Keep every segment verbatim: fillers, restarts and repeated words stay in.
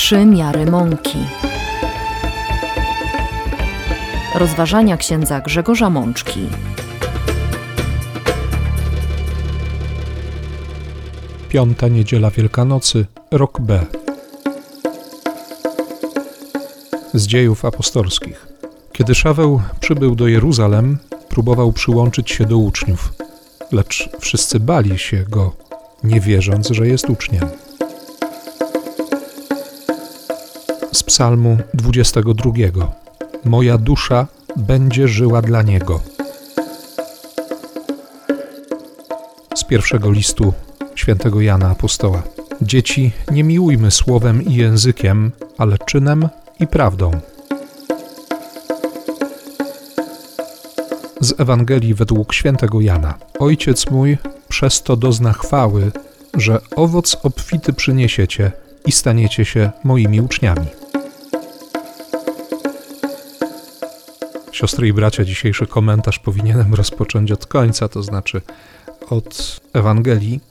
Trzy miary mąki. Rozważania księdza Grzegorza Mączki. Piąta niedziela Wielkanocy, rok B. Z Dziejów Apostolskich. Kiedy Szaweł przybył do Jeruzalem, próbował przyłączyć się do uczniów, lecz wszyscy bali się go, nie wierząc, że jest uczniem. Z psalmu dwudziestego drugiego. Moja dusza będzie żyła dla Niego. Z pierwszego listu świętego Jana Apostoła. Dzieci, nie miłujmy słowem i językiem, ale czynem i prawdą. Z Ewangelii według świętego Jana. Ojciec mój przez to dozna chwały, że owoc obfity przyniesiecie i staniecie się moimi uczniami. Siostry i bracia, dzisiejszy komentarz powinienem rozpocząć od końca, to znaczy od Ewangelii,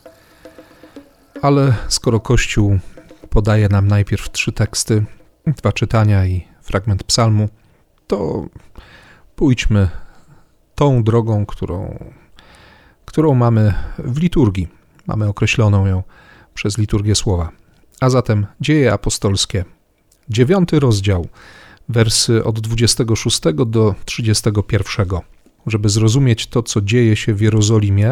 ale skoro Kościół podaje nam najpierw trzy teksty, dwa czytania i fragment psalmu, to pójdźmy tą drogą, którą, którą mamy w liturgii. Mamy określoną ją przez liturgię słowa. A zatem Dzieje Apostolskie, dziewiąty rozdział, wersy od dwudziestego szóstego do trzydziestego pierwszego. Żeby zrozumieć to, co dzieje się w Jerozolimie,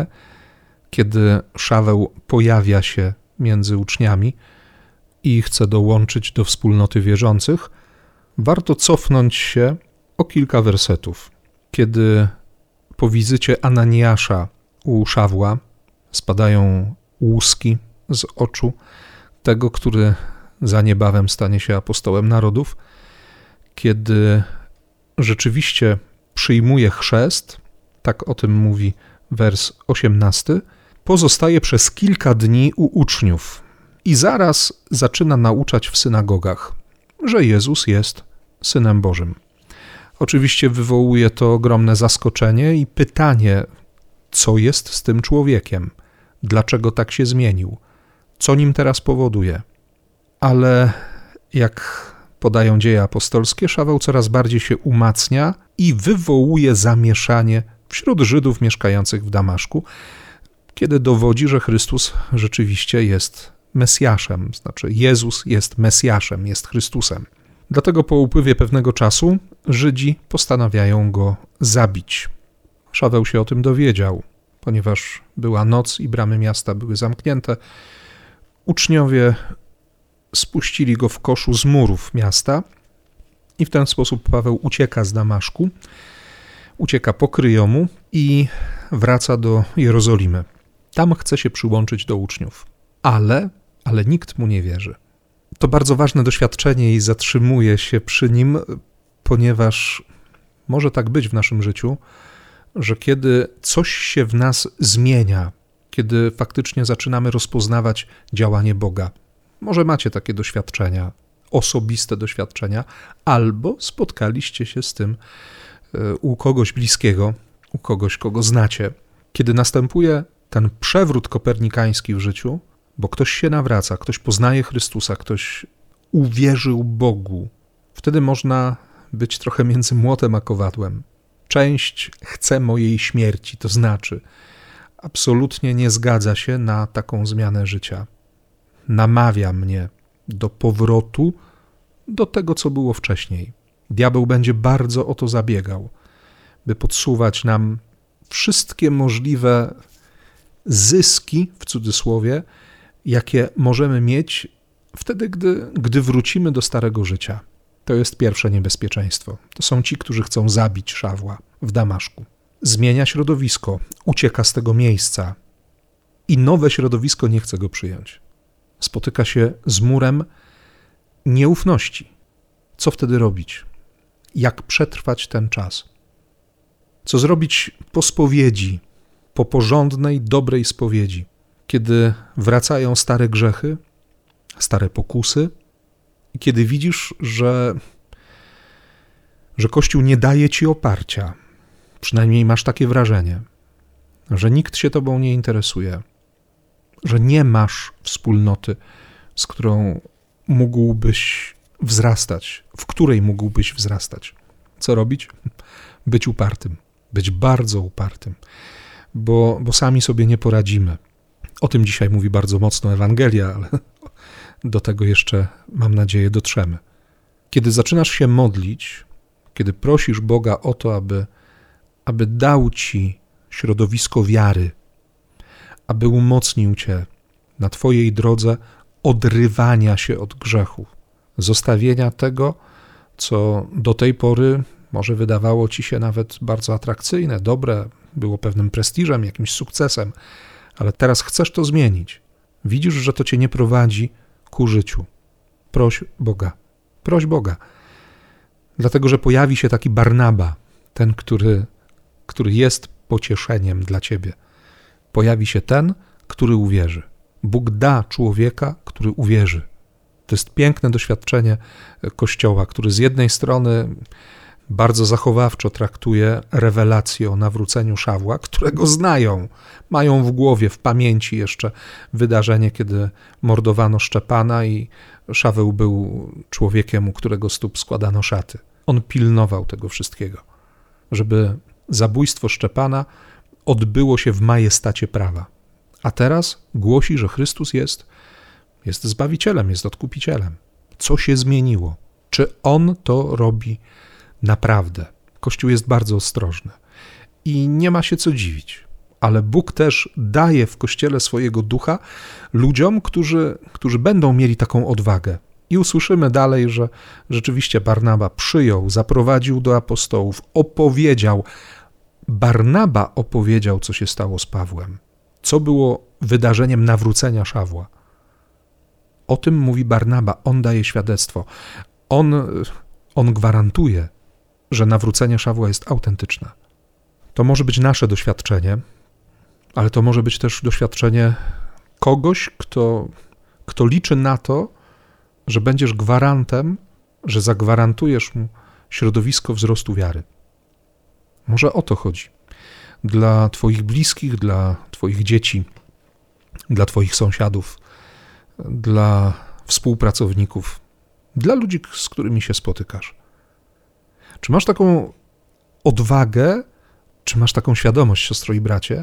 kiedy Szaweł pojawia się między uczniami i chce dołączyć do wspólnoty wierzących, warto cofnąć się o kilka wersetów. Kiedy po wizycie Ananiasza u Szawła spadają łuski z oczu tego, który za niebawem stanie się apostołem narodów, kiedy rzeczywiście przyjmuje chrzest, tak o tym mówi wers osiemnasty, pozostaje przez kilka dni u uczniów i zaraz zaczyna nauczać w synagogach, że Jezus jest Synem Bożym. Oczywiście wywołuje to ogromne zaskoczenie i pytanie, co jest z tym człowiekiem, dlaczego tak się zmienił, co nim teraz powoduje. Ale jak podają Dzieje Apostolskie, Szaweł coraz bardziej się umacnia i wywołuje zamieszanie wśród Żydów mieszkających w Damaszku, kiedy dowodzi, że Chrystus rzeczywiście jest Mesjaszem, znaczy Jezus jest Mesjaszem, jest Chrystusem. Dlatego po upływie pewnego czasu Żydzi postanawiają go zabić. Szaweł się o tym dowiedział, ponieważ była noc i bramy miasta były zamknięte. Uczniowie spuścili go w koszu z murów miasta i w ten sposób Paweł ucieka z Damaszku, ucieka po kryjomu i wraca do Jerozolimy. Tam chce się przyłączyć do uczniów, ale, ale nikt mu nie wierzy. To bardzo ważne doświadczenie i zatrzymuje się przy nim, ponieważ może tak być w naszym życiu, że kiedy coś się w nas zmienia, kiedy faktycznie zaczynamy rozpoznawać działanie Boga, może macie takie doświadczenia, osobiste doświadczenia, albo spotkaliście się z tym u kogoś bliskiego, u kogoś, kogo znacie. Kiedy następuje ten przewrót kopernikański w życiu, bo ktoś się nawraca, ktoś poznaje Chrystusa, ktoś uwierzył Bogu, wtedy można być trochę między młotem a kowadłem. Część chce mojej śmierci, to znaczy absolutnie nie zgadza się na taką zmianę życia. Namawia mnie do powrotu do tego, co było wcześniej. Diabeł będzie bardzo o to zabiegał, by podsuwać nam wszystkie możliwe zyski, w cudzysłowie, jakie możemy mieć wtedy, gdy, gdy wrócimy do starego życia. To jest pierwsze niebezpieczeństwo. To są ci, którzy chcą zabić Szawła w Damaszku. Zmienia środowisko, ucieka z tego miejsca i nowe środowisko nie chce go przyjąć. Spotyka się z murem nieufności. Co wtedy robić? Jak przetrwać ten czas? Co zrobić po spowiedzi, po porządnej, dobrej spowiedzi, kiedy wracają stare grzechy, stare pokusy i kiedy widzisz, że, że Kościół nie daje ci oparcia, przynajmniej masz takie wrażenie, że nikt się tobą nie interesuje, że nie masz wspólnoty, z którą mógłbyś wzrastać, w której mógłbyś wzrastać. Co robić? Być upartym, być bardzo upartym, bo, bo sami sobie nie poradzimy. O tym dzisiaj mówi bardzo mocno Ewangelia, ale do tego jeszcze, mam nadzieję, dotrzemy. Kiedy zaczynasz się modlić, kiedy prosisz Boga o to, aby, aby dał ci środowisko wiary, aby umocnił cię na twojej drodze odrywania się od grzechu, zostawienia tego, co do tej pory może wydawało ci się nawet bardzo atrakcyjne, dobre, było pewnym prestiżem, jakimś sukcesem, ale teraz chcesz to zmienić. Widzisz, że to cię nie prowadzi ku życiu. Proś Boga. Proś Boga. Dlatego, że pojawi się taki Barnaba, ten, który, który jest pocieszeniem dla ciebie. Pojawi się ten, który uwierzy. Bóg da człowieka, który uwierzy. To jest piękne doświadczenie Kościoła, który z jednej strony bardzo zachowawczo traktuje rewelację o nawróceniu Szawła, którego znają, mają w głowie, w pamięci jeszcze wydarzenie, kiedy mordowano Szczepana i Szaweł był człowiekiem, u którego stóp składano szaty. On pilnował tego wszystkiego, żeby zabójstwo Szczepana odbyło się w majestacie prawa. A teraz głosi, że Chrystus jest, jest Zbawicielem, jest Odkupicielem. Co się zmieniło? Czy On to robi naprawdę? Kościół jest bardzo ostrożny i nie ma się co dziwić, ale Bóg też daje w Kościele swojego ducha ludziom, którzy, którzy będą mieli taką odwagę. I usłyszymy dalej, że rzeczywiście Barnaba przyjął, zaprowadził do apostołów, opowiedział. Barnaba opowiedział, co się stało z Pawłem, co było wydarzeniem nawrócenia Szawła. O tym mówi Barnaba, on daje świadectwo. On, on gwarantuje, że nawrócenie Szawła jest autentyczne. To może być nasze doświadczenie, ale to może być też doświadczenie kogoś, kto, kto liczy na to, że będziesz gwarantem, że zagwarantujesz mu środowisko wzrostu wiary. Może o to chodzi. Dla twoich bliskich, dla twoich dzieci, dla twoich sąsiadów, dla współpracowników, dla ludzi, z którymi się spotykasz. Czy masz taką odwagę, czy masz taką świadomość, siostro i bracie,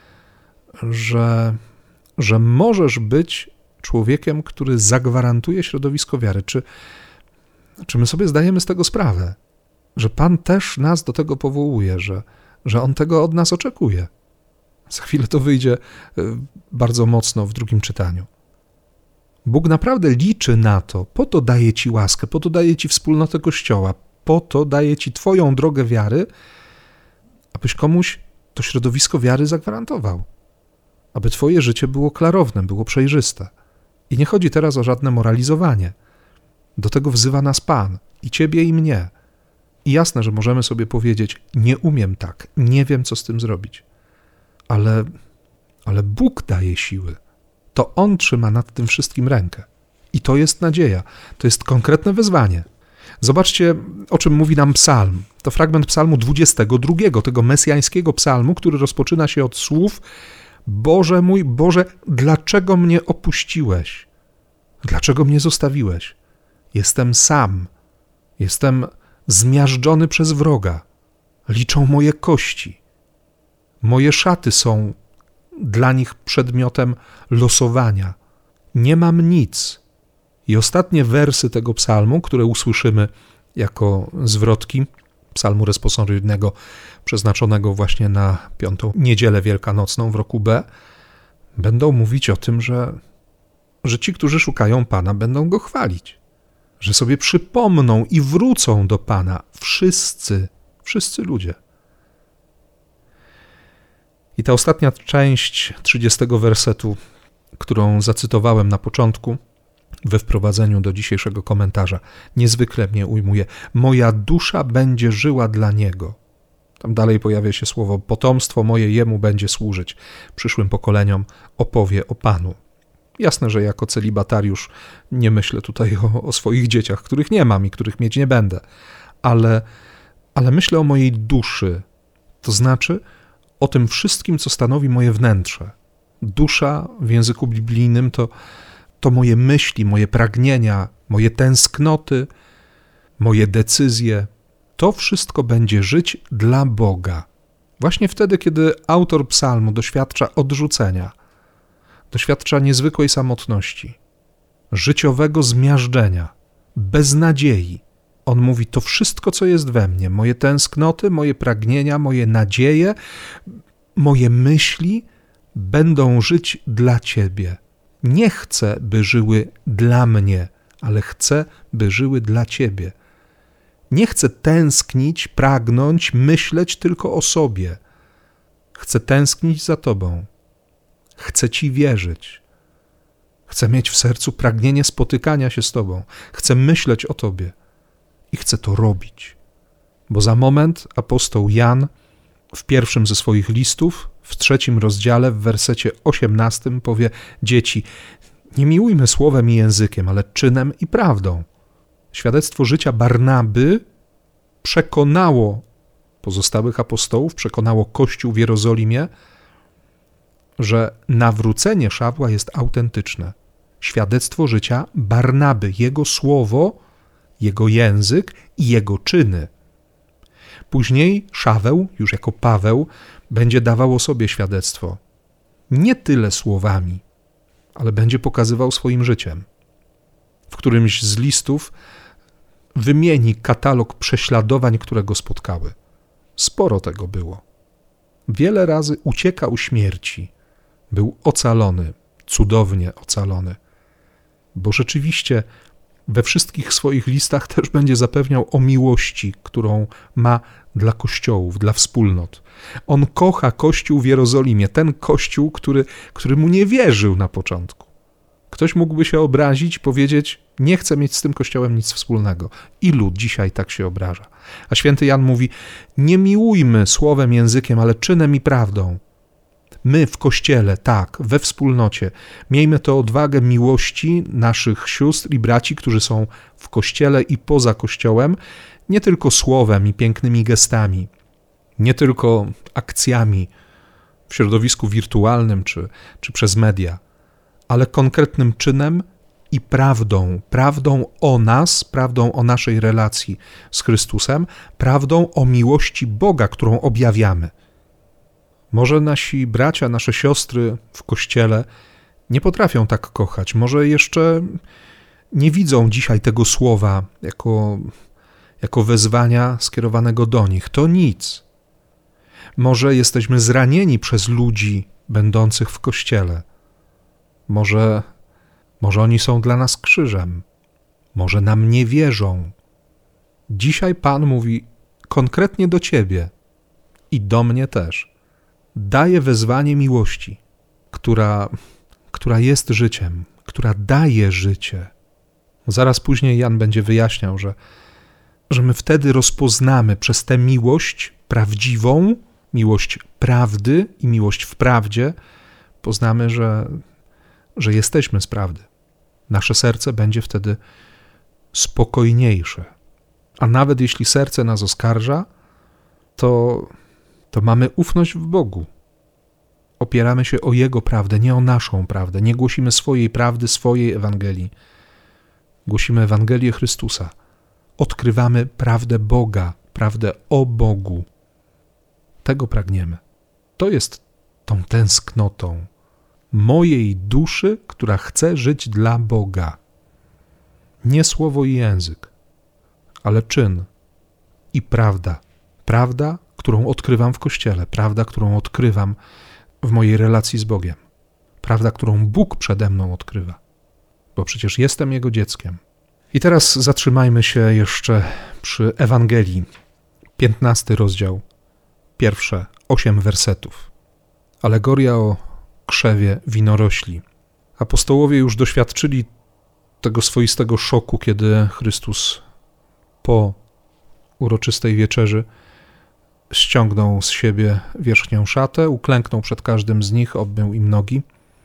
że, że możesz być człowiekiem, który zagwarantuje środowisko wiary? Czy, czy my sobie zdajemy z tego sprawę, że Pan też nas do tego powołuje, że, że On tego od nas oczekuje? Za chwilę to wyjdzie bardzo mocno w drugim czytaniu. Bóg naprawdę liczy na to, po to daje ci łaskę, po to daje ci wspólnotę Kościoła, po to daje ci twoją drogę wiary, abyś komuś to środowisko wiary zagwarantował. Aby twoje życie było klarowne, było przejrzyste. I nie chodzi teraz o żadne moralizowanie. Do tego wzywa nas Pan, i ciebie, i mnie. I jasne, że możemy sobie powiedzieć, nie umiem tak, nie wiem, co z tym zrobić. Ale, ale Bóg daje siły. To On trzyma nad tym wszystkim rękę. I to jest nadzieja, to jest konkretne wezwanie. Zobaczcie, o czym mówi nam psalm. To fragment psalmu dwudziestego drugiego, tego mesjańskiego psalmu, który rozpoczyna się od słów: Boże mój, Boże, dlaczego mnie opuściłeś? Dlaczego mnie zostawiłeś? Jestem sam, jestem zmiażdżony przez wroga. Liczą moje kości. Moje szaty są dla nich przedmiotem losowania. Nie mam nic. I ostatnie wersy tego psalmu, które usłyszymy jako zwrotki psalmu responsoryjnego przeznaczonego właśnie na piątą niedzielę wielkanocną w roku B, będą mówić o tym, że, że ci, którzy szukają Pana, będą Go chwalić, że sobie przypomną i wrócą do Pana wszyscy, wszyscy ludzie. I ta ostatnia część trzydziestego wersetu, którą zacytowałem na początku, we wprowadzeniu do dzisiejszego komentarza, niezwykle mnie ujmuje. Moja dusza będzie żyła dla Niego. Tam dalej pojawia się słowo: potomstwo moje Jemu będzie służyć. Przyszłym pokoleniom opowie o Panu. Jasne, że jako celibatariusz nie myślę tutaj o, o swoich dzieciach, których nie mam i których mieć nie będę, ale, ale myślę o mojej duszy, to znaczy o tym wszystkim, co stanowi moje wnętrze. Dusza w języku biblijnym to to moje myśli, moje pragnienia, moje tęsknoty, moje decyzje, to wszystko będzie żyć dla Boga. Właśnie wtedy, kiedy autor psalmu doświadcza odrzucenia, doświadcza niezwykłej samotności, życiowego zmiażdżenia, beznadziei. On mówi, to wszystko, co jest we mnie, moje tęsknoty, moje pragnienia, moje nadzieje, moje myśli będą żyć dla Ciebie. Nie chcę, by żyły dla mnie, ale chcę, by żyły dla Ciebie. Nie chcę tęsknić, pragnąć, myśleć tylko o sobie. Chcę tęsknić za Tobą. Chcę Ci wierzyć. Chcę mieć w sercu pragnienie spotykania się z Tobą. Chcę myśleć o Tobie i chcę to robić. Bo za moment apostoł Jan w pierwszym ze swoich listów, w trzecim rozdziale, w wersecie osiemnastym powie: dzieci, nie miłujmy słowem i językiem, ale czynem i prawdą. Świadectwo życia Barnaby przekonało pozostałych apostołów, przekonało Kościół w Jerozolimie, że nawrócenie Szawła jest autentyczne. Świadectwo życia Barnaby, jego słowo, jego język i jego czyny. Później Szaweł, już jako Paweł, będzie dawał o sobie świadectwo. Nie tyle słowami, ale będzie pokazywał swoim życiem. W którymś z listów wymieni katalog prześladowań, które go spotkały. Sporo tego było. Wiele razy uciekał śmierci. Był ocalony, cudownie ocalony. Bo rzeczywiście we wszystkich swoich listach też będzie zapewniał o miłości, którą ma dla kościołów, dla wspólnot. On kocha Kościół w Jerozolimie, ten Kościół, który, który mu nie wierzył na początku. Ktoś mógłby się obrazić i powiedzieć: nie chcę mieć z tym Kościołem nic wspólnego. Ilu dzisiaj tak się obraża? A święty Jan mówi: nie miłujmy słowem, językiem, ale czynem i prawdą. My w Kościele, tak, we wspólnocie, miejmy tę odwagę miłości naszych sióstr i braci, którzy są w Kościele i poza Kościołem, nie tylko słowem i pięknymi gestami, nie tylko akcjami w środowisku wirtualnym czy, czy przez media, ale konkretnym czynem i prawdą, prawdą o nas, prawdą o naszej relacji z Chrystusem, prawdą o miłości Boga, którą objawiamy. Może nasi bracia, nasze siostry w Kościele nie potrafią tak kochać, może jeszcze nie widzą dzisiaj tego słowa jako, jako wezwania skierowanego do nich. To nic. Może jesteśmy zranieni przez ludzi będących w Kościele. Może, może oni są dla nas krzyżem. Może nam nie wierzą. Dzisiaj Pan mówi konkretnie do Ciebie i do mnie też. Daje wezwanie miłości, która, która jest życiem, która daje życie. Zaraz później Jan będzie wyjaśniał, że, że my wtedy rozpoznamy przez tę miłość prawdziwą, miłość prawdy i miłość w prawdzie, poznamy, że, że jesteśmy z prawdy. Nasze serce będzie wtedy spokojniejsze. A nawet jeśli serce nas oskarża, to to mamy ufność w Bogu. Opieramy się o Jego prawdę, nie o naszą prawdę. Nie głosimy swojej prawdy, swojej Ewangelii. Głosimy Ewangelię Chrystusa. Odkrywamy prawdę Boga, prawdę o Bogu. Tego pragniemy. To jest tą tęsknotą mojej duszy, która chce żyć dla Boga. Nie słowo i język, ale czyn i prawda. Prawda, którą odkrywam w Kościele, prawda, którą odkrywam w mojej relacji z Bogiem, prawda, którą Bóg przede mną odkrywa, bo przecież jestem Jego dzieckiem. I teraz zatrzymajmy się jeszcze przy Ewangelii, piętnasty rozdział, pierwsze osiem wersetów. Alegoria o krzewie winorośli. Apostołowie już doświadczyli tego swoistego szoku, kiedy Chrystus po uroczystej wieczerzy ściągnął z siebie wierzchnią szatę, uklęknął przed każdym z nich, obmył im nogi,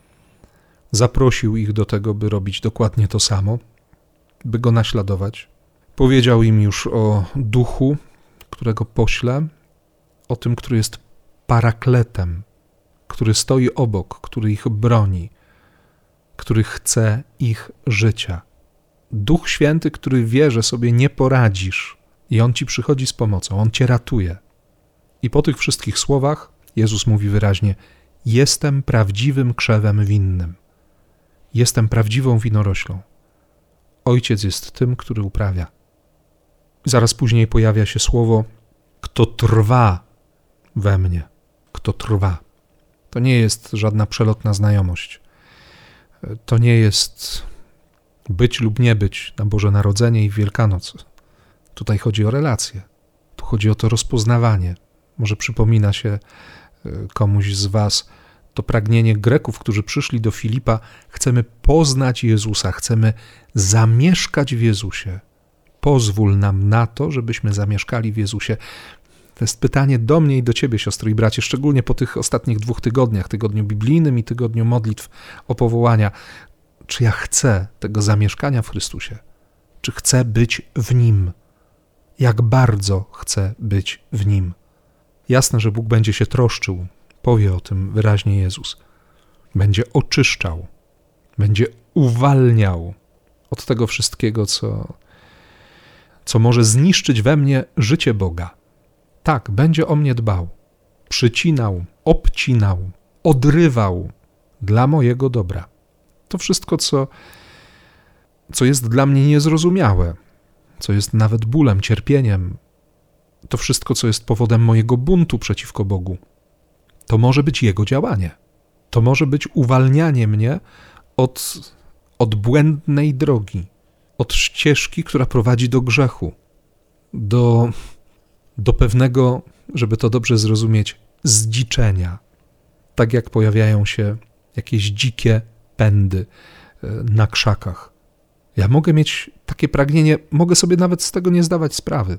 zaprosił ich do tego, by robić dokładnie to samo, by go naśladować. Powiedział im już o duchu, którego pośle, o tym, który jest parakletem, który stoi obok, który ich broni, który chce ich życia. Duch Święty, który wie, że sobie nie poradzisz i On ci przychodzi z pomocą, On cię ratuje. I po tych wszystkich słowach Jezus mówi wyraźnie: jestem prawdziwym krzewem winnym. Jestem prawdziwą winoroślą. Ojciec jest tym, który uprawia. Zaraz później pojawia się słowo: kto trwa we mnie, kto trwa. To nie jest żadna przelotna znajomość. To nie jest być lub nie być na Boże Narodzenie i w Wielkanoc. Tutaj chodzi o relacje. Tu chodzi o to rozpoznawanie. Może przypomina się komuś z was to pragnienie Greków, którzy przyszli do Filipa. Chcemy poznać Jezusa, chcemy zamieszkać w Jezusie. Pozwól nam na to, żebyśmy zamieszkali w Jezusie. To jest pytanie do mnie i do ciebie, siostry i bracie, szczególnie po tych ostatnich dwóch tygodniach, tygodniu biblijnym i tygodniu modlitw o powołania. Czy ja chcę tego zamieszkania w Chrystusie? Czy chcę być w Nim? Jak bardzo chcę być w Nim? Jasne, że Bóg będzie się troszczył, powie o tym wyraźnie Jezus. Będzie oczyszczał, będzie uwalniał od tego wszystkiego, co, co może zniszczyć we mnie życie Boga. Tak, będzie o mnie dbał, przycinał, obcinał, odrywał dla mojego dobra. To wszystko, co, co jest dla mnie niezrozumiałe, co jest nawet bólem, cierpieniem, to wszystko, co jest powodem mojego buntu przeciwko Bogu, to może być Jego działanie. To może być uwalnianie mnie od, od błędnej drogi, od ścieżki, która prowadzi do grzechu, do, do pewnego, żeby to dobrze zrozumieć, zdziczenia. Tak jak pojawiają się jakieś dzikie pędy na krzakach. Ja mogę mieć takie pragnienie, mogę sobie nawet z tego nie zdawać sprawy.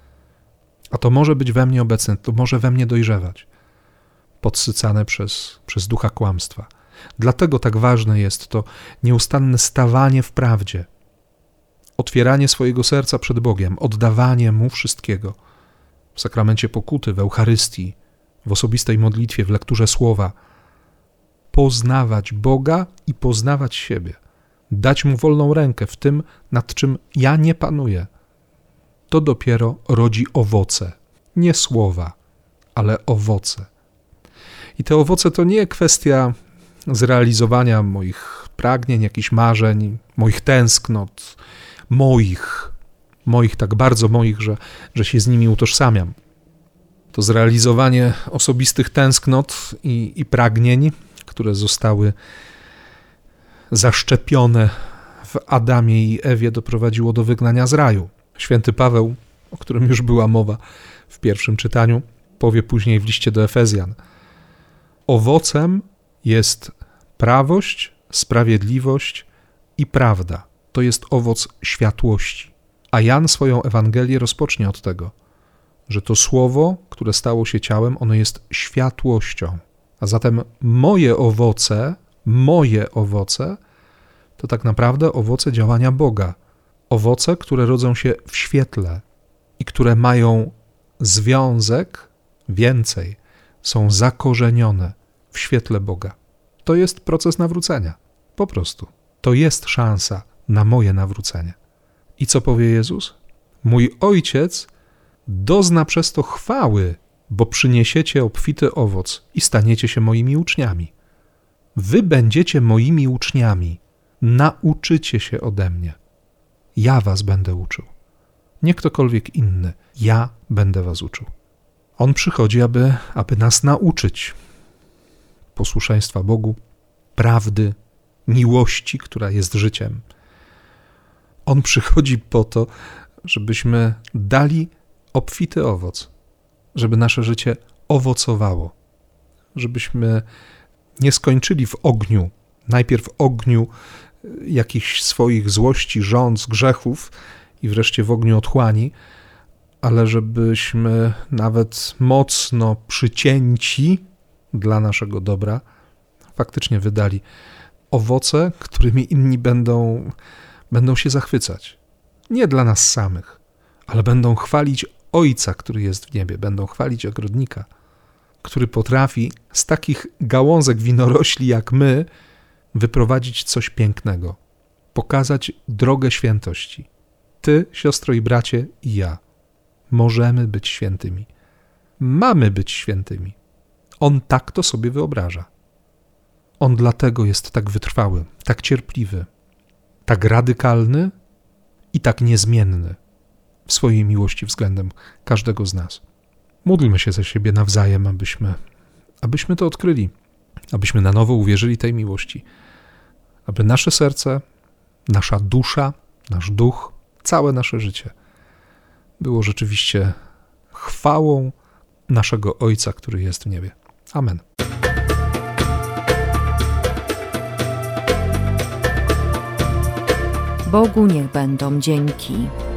A to może być we mnie obecne, to może we mnie dojrzewać, podsycane przez, przez ducha kłamstwa. Dlatego tak ważne jest to nieustanne stawanie w prawdzie, otwieranie swojego serca przed Bogiem, oddawanie Mu wszystkiego w sakramencie pokuty, w Eucharystii, w osobistej modlitwie, w lekturze słowa. Poznawać Boga i poznawać siebie. Dać Mu wolną rękę w tym, nad czym ja nie panuję. To dopiero rodzi owoce. Nie słowa, ale owoce. I te owoce to nie kwestia zrealizowania moich pragnień, jakichś marzeń, moich tęsknot, moich, moich tak bardzo moich, że, że się z nimi utożsamiam. To zrealizowanie osobistych tęsknot i, i pragnień, które zostały zaszczepione w Adamie i Ewie, doprowadziło do wygnania z raju. Święty Paweł, o którym już była mowa w pierwszym czytaniu, powie później w liście do Efezjan: owocem jest prawość, sprawiedliwość i prawda. To jest owoc światłości. A Jan swoją Ewangelię rozpocznie od tego, że to słowo, które stało się ciałem, ono jest światłością. A zatem moje owoce, moje owoce, to tak naprawdę owoce działania Boga. Owoce, które rodzą się w świetle i które mają związek, więcej, są zakorzenione w świetle Boga. To jest proces nawrócenia. Po prostu. To jest szansa na moje nawrócenie. I co powie Jezus? Mój Ojciec dozna przez to chwały, bo przyniesiecie obfity owoc i staniecie się moimi uczniami. Wy będziecie moimi uczniami. Nauczycie się ode mnie. Ja was będę uczył. Nie ktokolwiek inny. Ja będę was uczył. On przychodzi, aby, aby nas nauczyć posłuszeństwa Bogu, prawdy, miłości, która jest życiem. On przychodzi po to, żebyśmy dali obfity owoc, żeby nasze życie owocowało, żebyśmy nie skończyli w ogniu, najpierw w ogniu jakichś swoich złości, żądz, grzechów i wreszcie w ogniu otchłani, ale żebyśmy nawet mocno przycięci dla naszego dobra faktycznie wydali owoce, którymi inni będą, będą się zachwycać. Nie dla nas samych, ale będą chwalić Ojca, który jest w niebie, będą chwalić ogrodnika, który potrafi z takich gałązek winorośli jak my wyprowadzić coś pięknego, pokazać drogę świętości. Ty, siostro i bracie, i ja możemy być świętymi. Mamy być świętymi. On tak to sobie wyobraża. On dlatego jest tak wytrwały, tak cierpliwy, tak radykalny i tak niezmienny w swojej miłości względem każdego z nas. Módlmy się za siebie nawzajem, abyśmy, abyśmy to odkryli, abyśmy na nowo uwierzyli tej miłości, aby nasze serce, nasza dusza, nasz duch, całe nasze życie było rzeczywiście chwałą naszego Ojca, który jest w niebie. Amen. Bogu niech będą dzięki.